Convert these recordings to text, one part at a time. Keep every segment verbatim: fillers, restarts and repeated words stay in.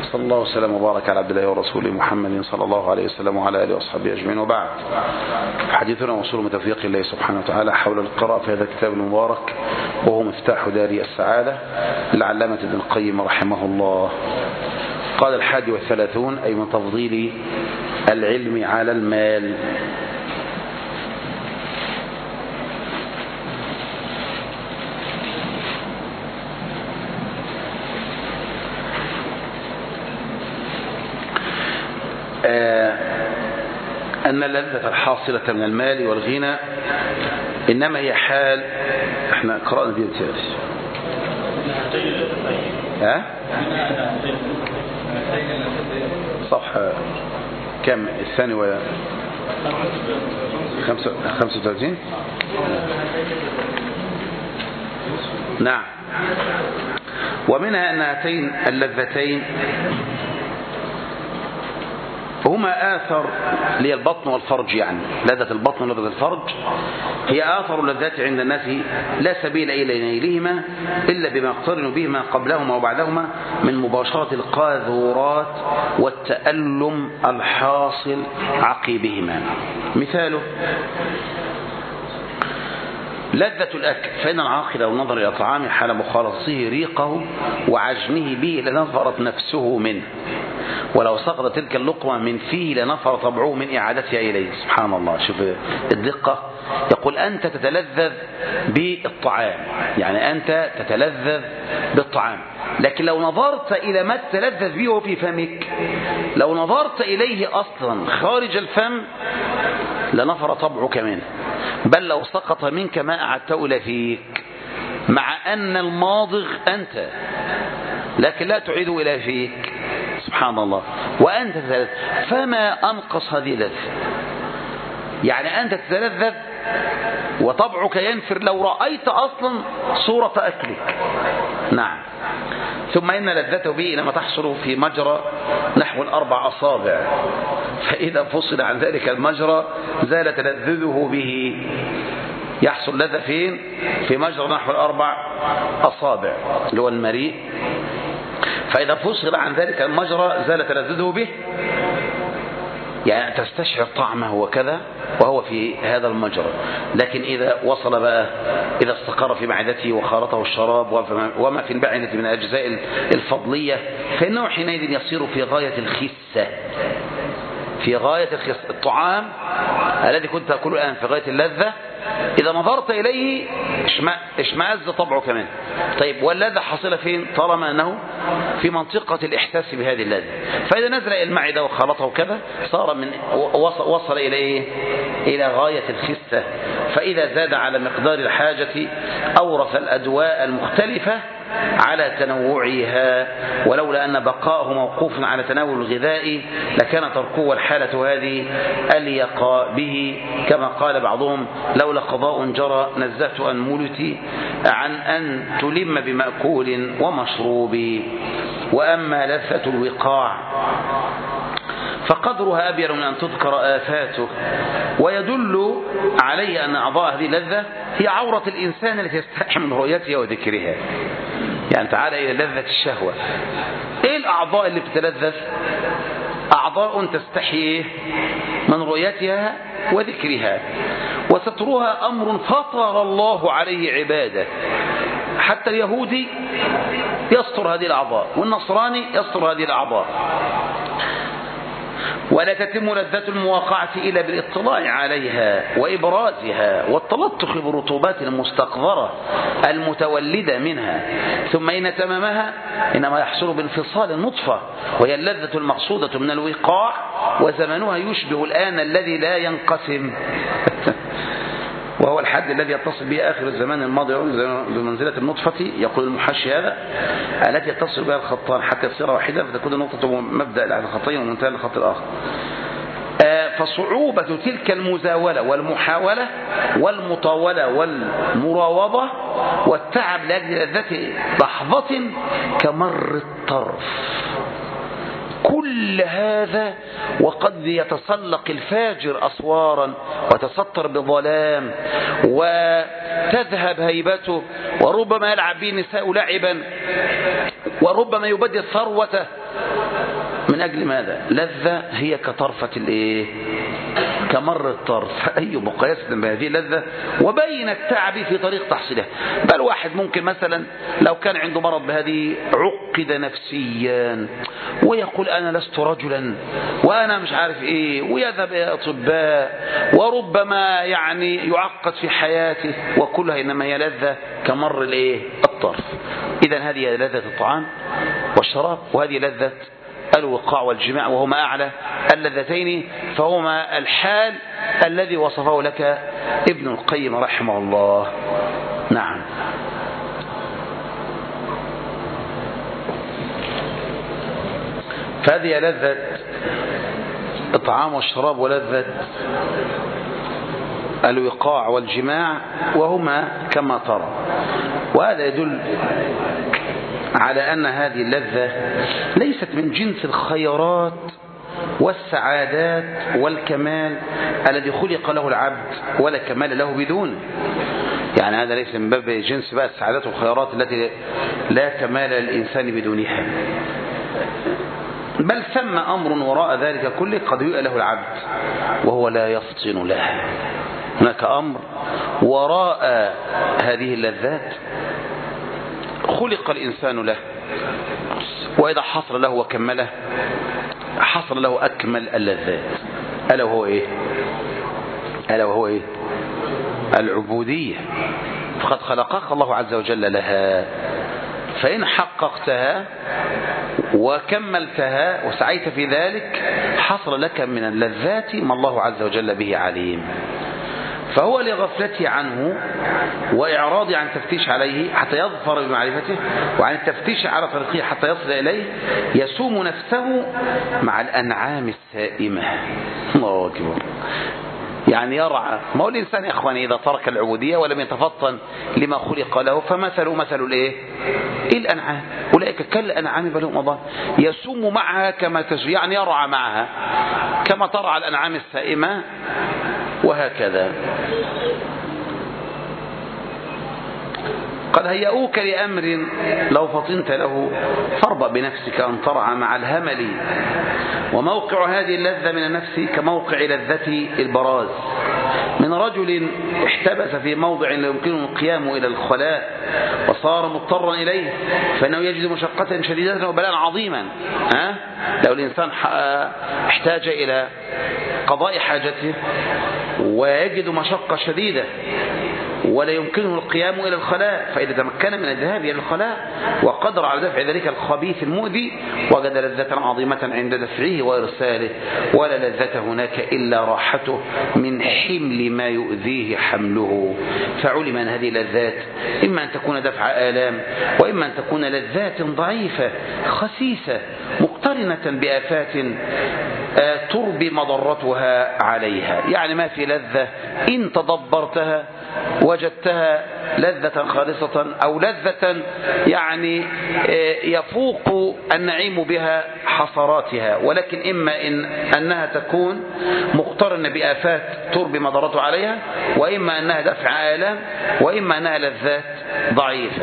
صلى الله وسلم وبارك على عبد الله ورسوله محمد صلى الله عليه وسلم وعلى آله وأصحابه أجمعين، وبعد. حديثنا وصول من توفيق الله سبحانه وتعالى حول القراءة في هذا الكتاب المبارك، وهو مفتاح دار السعادة للعلامة ابن القيم رحمه الله. قال الحادي والثلاثون: أي من تفضيل العلم على المال. أن اللذة الحاصلة من المال والغنى إنما هي حال. احنا قرأنا دي الثالث ها صفحة كم؟ الثاني و خمسة وثلاثين. نعم. ومنها أن هاتين اللذتين هما آثر للبطن والفرج، يعني لذة البطن ولذة الفرج هي آثر اللذات عند الناس لا سبيل إلى نيلهما إلا بما يقترن بهما قبلهما وبعدهما من مباشرة القاذورات والتألم الحاصل عقيبهما. مثاله لذة الأكل، فإن العاقل لو نظر إلى طعامه حال مخالطته ريقه وعجنه به لنفرت نفسه منه، ولو سقط تلك اللقمة من فيه لنفر طبعه من إعادتها إليه. سبحان الله، شوف الدقة. يقول أنت تتلذذ بالطعام، يعني أنت تتلذذ بالطعام، لكن لو نظرت إلى ما تتلذذ به في فمك، لو نظرت إليه أصلا خارج الفم لنفر طبعك منه، بل لو سقط منك ما أعدته إلى فيك، مع أن الماضغ أنت، لكن لا تعيده إلى فيك. سبحان الله. وأنت تتلذذ، فما أنقص هذه اللذة. يعني أنت تتلذذ وطبعك ينفر لو رأيت أصلا صورة أكلك. نعم. ثم إن لذته به لما تحصل في مجرى نحو الأربع أصابع، فإذا فصل عن ذلك المجرى زال تلذذه به. يحصل لذة فين؟ في مجرى نحو الأربع أصابع اللي هو المريء، فإذا فصل عن ذلك المجرى زال تلذذه به، يعني تستشعر طعمه وكذا وهو في هذا المجرى. لكن إذا وصل بقى، إذا استقر في معدته وخالطه الشراب وما في البعنة من الأجزاء الفضلية، فإنه حينئذ يصير في غاية الخسة، في غاية الخسة. الطعام الذي كنت تأكله الآن في غاية اللذة، إذا نظرت إليه اشمأز طبعك منه. طيب، واللذة حصل فين؟ طالما أنه في منطقة الإحساس بهذه اللذة، فإذا نزل إلى المعدة وخلطه كذا صار من وصل, وصل إليه إلى غاية الخسة. فإذا زاد على مقدار الحاجة أورث الأدواء المختلفة على تنوعها، ولولا أن بقاءه موقوف على تناول الغذاء لكان تركه والحالة هذه أليق به، كما قال بعضهم: لولا قضاء جرى نزهت أنملتي عن أن تلم بمأكول ومشروب. وأما لذة الوقاع فقدرها أبين من أن تذكر آفاته، ويدل عليه أن أعضاء هذه اللذة هي عورة الإنسان التي يستحي من رؤيتها وذكرها. يعني تعالى إلى لذة الشهوة، إيه الأعضاء اللي بتتلذذ؟ أعضاء تستحي من رؤيتها وذكرها، وسترها أمر فطر الله عليه عباده. حتى اليهودي يستر هذه الأعضاء، والنصراني يستر هذه الأعضاء. ولا تتم لذة المواقعة إلا بالاطلاع عليها وإبرازها والتلطخ بالرطوبات المستقذرة المتولدة منها. ثم إن تمامها إنما يحصل بانفصال النطفة، وهي اللذة المقصودة من الوقاع، وزمنها يشبه الآن الذي لا ينقسم وهو الحد الذي يتصل به آخر الزمان الماضي بمنزلة النطفة. يقول المحشي هذا التي يتصل بها الخطان حتى يصير واحدة، فتكون النقطة مبدأ الخطين ومنتهى الخط الآخر. فصعوبة تلك المزاولة والمحاولة والمطاولة والمراوضة والتعب لأجل لذة لحظة كمر الطرف، كل هذا وقد يتسلق الفاجر أسوارا وتستر بظلام وتذهب هيبته، وربما يلعب به النساء لعبا وربما يبدل ثروته من أجل ماذا؟ لذة هي كطرفة الإيه؟ كمر الطرف. أي مقايسة بهذه اللذة وبين التعب في طريق تحصيلها. بل واحد ممكن مثلا لو كان عنده مرض بهذه عقد نفسيا ويقول أنا لست رجلا وأنا مش عارف إيه، ويذهب إلى أطباء وربما يعني يعقد في حياته، وكلها إنما هي لذة كمر الإيه؟ الطرف. إذن هذه لذة الطعام والشراب، وهذه لذة الوقاع والجماع، وهما أعلى اللذتين، فهما الحال الذي وصفه لك ابن القيم رحمه الله. نعم. فهذه لذة الطعام والشراب ولذة الوقاع والجماع، وهما كما ترى. وهذا يدل على أن هذه اللذة ليست من جنس الخيرات والسعادات والكمال الذي خلق له العبد ولا كمال له بدونه. يعني هذا ليس من باب جنس بقى السعادات والخيرات التي لا كمال للإنسان بدونها، بل ثم أمر وراء ذلك كله قد يؤ له العبد وهو لا يفطن له. هناك أمر وراء هذه اللذات خلق الإنسان له، وإذا حصل له وكمله حصل له أكمل اللذات. ألا وهو إيه؟ ألا وهو إيه؟ العبودية. فقد خلقك الله عز وجل لها، فإن حققتها وكملتها وسعيت في ذلك حصل لك من اللذات ما الله عز وجل به عليم. فهو لغفلته عنه وإعراضه عن التفتيش عليه حتى يظفر بمعرفته، وعن التفتيش على طريقه حتى يصل إليه، يسوم نفسه مع الأنعام السائمة. الله أكبر. يعني يرعى. ما هو الإنسان يا إخواني إذا ترك العبودية ولم يتفطن لما خلق له فمثله مثل الإيه؟ الأنعام. أولئك كالأنعام بل هم أضل. يسوم معها كما تسوم، يعني يرعى معها كما ترعى الأنعام السائمة، وهكذا. قد هيئوك لأمر لو فطنت له فاربأ بنفسك أن ترعى مع الهمل، وموقع هذه اللذة من النفس كموقع لذة البراز من رجل احتبس في موضع لا يمكنه القيام إلى الخلاء وصار مضطرا إليه، فإنه يجد مشقة شديدة وبلاء عظيما. ها؟ لو الإنسان احتاج إلى قضاء حاجته ويجد مشقة شديدة ولا يمكنه القيام إلى الخلاء، فإذا تمكن من الذهاب إلى الخلاء وقدر على دفع ذلك الخبيث المؤذي وجد لذة عظيمة عند دفعه وإرساله، ولا لذة هناك إلا راحته من حمل ما يؤذيه حمله. فعلم أن هذه لذات إما أن تكون دفع آلام، وإما أن تكون لذات ضعيفة خسيسة مقترنة بآفات تربي مضرتها عليها. يعني ما في لذة إن تدبرتها وجدتها لذة خالصة، أو لذة يعني يفوق النعيم بها حصراتها، ولكن إما إن أنها تكون مقترنة بآفات تربي مضرته عليها، وإما أنها دفع آلام، وإما أنها لذات ضعيفة.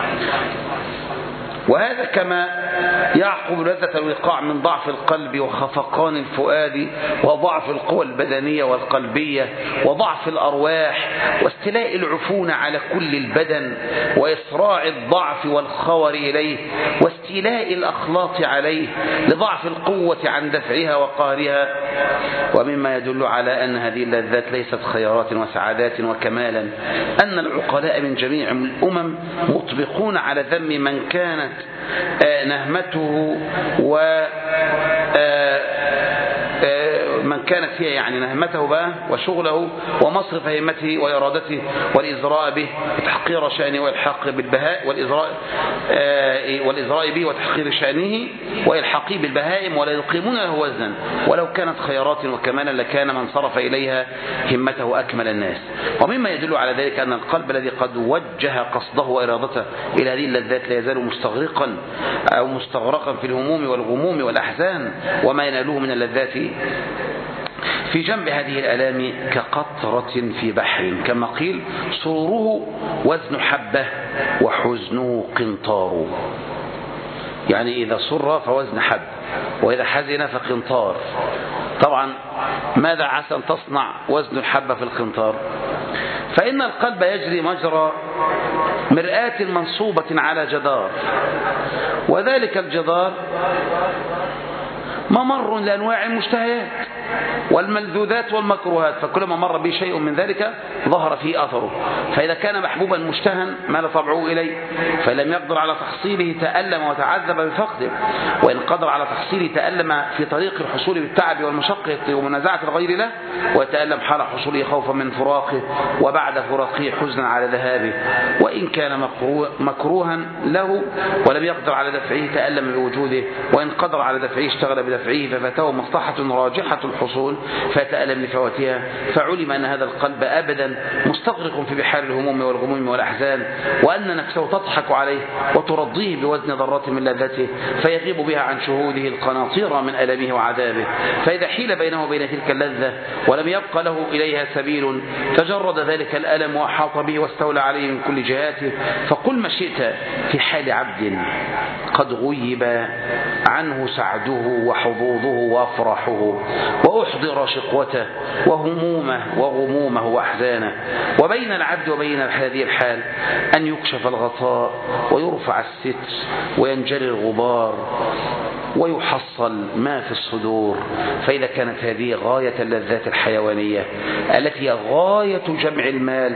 وهذا كما يعقب لذة الوقاع من ضعف القلب وخفقان الفؤاد وضعف القوى البدنية والقلبية وضعف الأرواح واستيلاء العفون على كل البدن وإسراع الضعف والخور إليه واستيلاء الأخلاط عليه لضعف القوة عن دفعها وقهرها. ومما يدل على أن هذه اللذات ليست خيرات وسعادات وكمالا أن العقلاء من جميع الأمم مطبقون على ذم من كانت نهمته و من كانت هي يعني نهمته بقى وشغله ومصرف همته وإرادته والإزراء به وتحقير شأنه والحق بالبهاء والإزراء والإزراء به وتحقير شأنه والحقي بالبهائم ولا يقيمون له وزنا، ولو كانت خيرات وكمالا لكان من صرف إليها همته أكمل الناس. ومما يدل على ذلك أن القلب الذي قد وجه قصده وإرادته إلى هذه اللذات لا يزال مستغرقا أو مستغرقا في الهموم والغموم والأحزان وما ينالوه من اللذات في جنب هذه الآلام كقطرة في بحر، كما قيل سروره وزن حبة وحزنه قنطار. يعني إذا سر فوزن حب، وإذا حزن فقنطار. طبعا ماذا عسى أن تصنع وزن الحبة في القنطار؟ فإن القلب يجري مجرى مرآة منصوبة على جدار، وذلك الجدار ممر لأنواع المشتهيات والملذوذات والمكروهات، فكلما مر به شيء من ذلك ظهر فيه أثره. فإذا كان محبوبا مشتهى مال طبعه إليه، فلم يقدر على تحصيله تألم وتعذب بفقده، وإن قدر على تحصيله تألم في طريق الحصول بالتعب والمشقة ومنازعة الغير له، وتألم حال حصوله خوفا من فراقه، وبعد فراقه حزنا على ذهابه. وإن كان مكروها له ولم يقدر على دفعه تألم بوجوده، وإن قدر على دفعه اشتغل بدفعه، ففاته مصلحة راجحة الحصول فتألم لفواتها. فعلم أن هذا القلب أبدا مستغرق في بحار الهموم والغموم والأحزان، وأن نفسه تضحك عليه وترضيه بوزن ذرة من لذته، فيغيب بها عن شهوده القناطير من ألمه وعذابه. فإذا حيل بينه وبين تلك اللذة ولم يبقى له إليها سبيل، تجرد ذلك الألم وأحاط به واستولى عليه من كل جهاته. فقل ما شئت في حال عبد قد غيب عنه سعده وحظوظه وأفراحه، وأحضر شقوته وهمومه وغمومه وأحزانه، وبين العبد وبين هذه الحال أن يكشف الغطاء ويرفع الستر وينجلي الغبار ويحصل ما في الصدور. فإذا كانت هذه غاية اللذات الحيوانية التي هي غاية جمع المال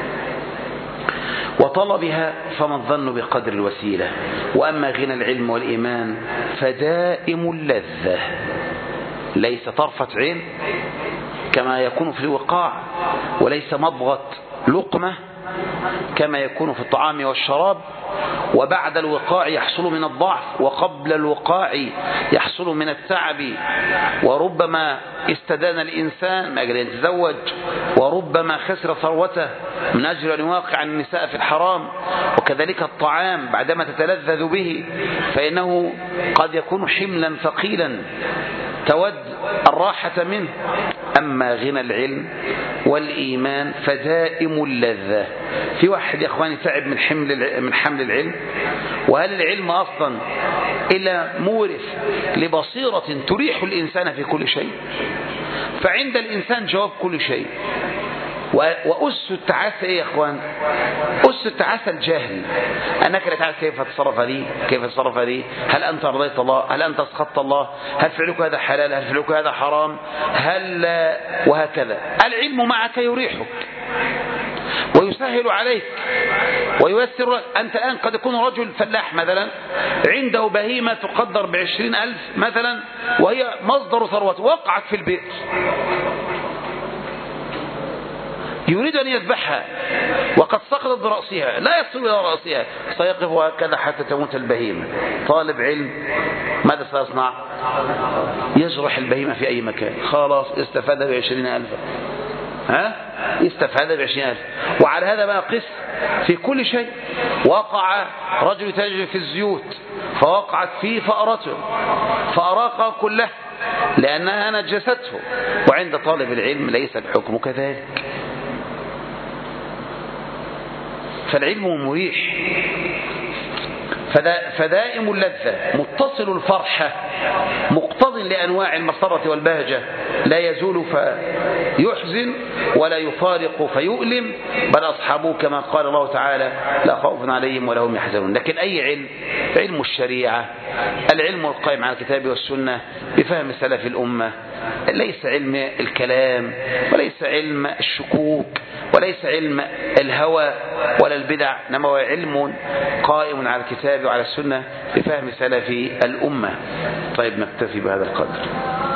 وطلبها، فما الظن بقدر الوسيلة؟ وأما غنى العلم والإيمان فدائم اللذة، ليس طرفة عين كما يكون في الوقاع، وليس مضغة لقمة كما يكون في الطعام والشراب. وبعد الوقاع يحصل من الضعف، وقبل الوقاع يحصل من التعب، وربما استدان الإنسان من أجل أن يتزوج، وربما خسر ثروته من أجل أن يواقع النساء في الحرام. وكذلك الطعام بعدما تتلذذ به فإنه قد يكون حملا ثقيلا تود الراحة منه. أما غنى العلم والإيمان فدائم اللذة. في واحد يا أخواني تعب من حمل من حمل العلم، وهل العلم أصلا إلا مورث لبصيرة تريح الإنسان في كل شيء؟ فعند الإنسان جواب كل شيء. وأس التعاسة إيه يا أخوان؟ أس التعاسة الجهل، أنك لا تعرف كيف تتصرف لي، كيف تتصرف لي، هل أنت رضيت الله، هل أنت اسخطت الله، هل فعلك هذا حلال، هل فعلك هذا حرام، هل وهكذا. العلم معك يريحك ويسهل عليك وييسر. أنت الآن قد يكون رجل فلاح مثلا عنده بهيمة تقدر بعشرين ألف مثلا، وهي مصدر ثروته، وقعت في البئر، يريد أن يذبحها وقد سقطت برأسها، لا يصل إلى رأسها، سيقف هكذا حتى تموت البهيمة. طالب علم ماذا سيصنع؟ يجرح البهيمة في أي مكان، خلاص استفاد بعشرين ألف، ها استفاد بعشرين ألف. وعلى هذا بقى قس في كل شيء. وقع رجل يتاجر في الزيوت فوقعت فيه فأرته فأراق كله لأنها نجسته. وعند طالب العلم ليس الحكم كذلك. فالعلم مريح، فدائم اللذة، متصل الفرحة، مقتض لأنواع المسرة والبهجة، لا يزول فيحزن ولا يفارق فيؤلم، بل أصحابه كما قال الله تعالى لا خوف عليهم ولا هم يحزنون. لكن أي علم؟ علم الشريعة، العلم القائم على الكتاب والسنة بفهم سلف الأمة، ليس علم الكلام، وليس علم الشكوك، وليس علم الهوى ولا البدع، إنما هو علم قائم على الكتاب وعلى السنة بفهم سلف الأمة. طيب نكتفي بهذا القدر.